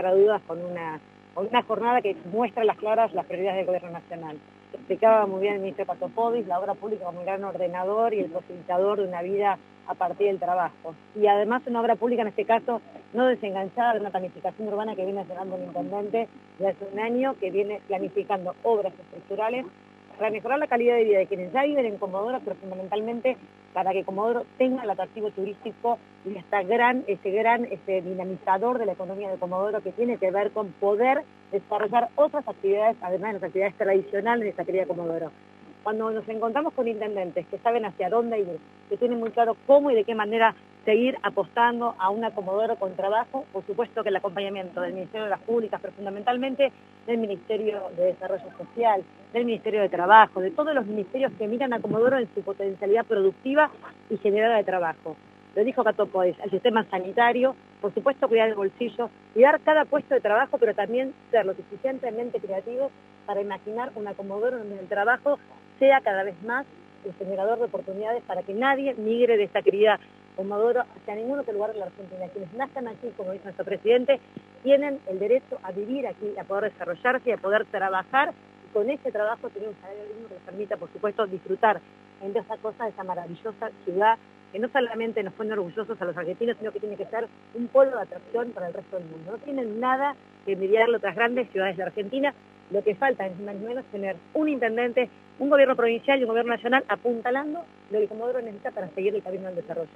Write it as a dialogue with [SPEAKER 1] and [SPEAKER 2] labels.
[SPEAKER 1] lugar a dudas con una jornada que muestra las claras las prioridades del gobierno nacional. Explicaba muy bien el ministro Catopodis, la obra pública como un gran ordenador y el posibilitador de una vida a partir del trabajo. Y además una obra pública, en este caso, no desenganchada de una planificación urbana que viene llevando el intendente desde hace un año, que viene planificando obras estructurales para mejorar la calidad de vida de quienes ya viven en Comodoro, pero fundamentalmente para que Comodoro tenga el atractivo turístico y ese dinamizador de la economía de Comodoro, que tiene que ver con poder desarrollar otras actividades, además de las actividades tradicionales de esta querida Comodoro. Cuando nos encontramos con intendentes que saben hacia dónde ir, que tienen muy claro cómo y de qué manera seguir apostando a una Comodoro con trabajo, por supuesto que el acompañamiento del Ministerio de las Públicas, pero fundamentalmente del Ministerio de Desarrollo Social, del Ministerio de Trabajo, de todos los ministerios que miran a Comodoro en su potencialidad productiva y generadora de trabajo. Lo dijo Catopodis, el sistema sanitario, por supuesto cuidar el bolsillo, cuidar cada puesto de trabajo, pero también ser lo suficientemente creativos para imaginar una Comodoro donde el trabajo sea cada vez más el generador de oportunidades para que nadie migre de esta querida Comodoro hacia ningún otro lugar de la Argentina. Quienes nazcan aquí, como dice nuestro presidente, tienen el derecho a vivir aquí, a poder desarrollarse y a poder trabajar, y con ese trabajo tener un salario digno que les permita, por supuesto, disfrutar, entre otras cosas, de esa maravillosa ciudad que no solamente nos pone orgullosos a los argentinos, sino que tiene que ser un polo de atracción para el resto del mundo. No tienen nada que envidiarle otras grandes ciudades de Argentina. Lo que falta es más o menos tener un intendente, un gobierno provincial y un gobierno nacional apuntalando lo que Comodoro necesita para seguir el camino del desarrollo.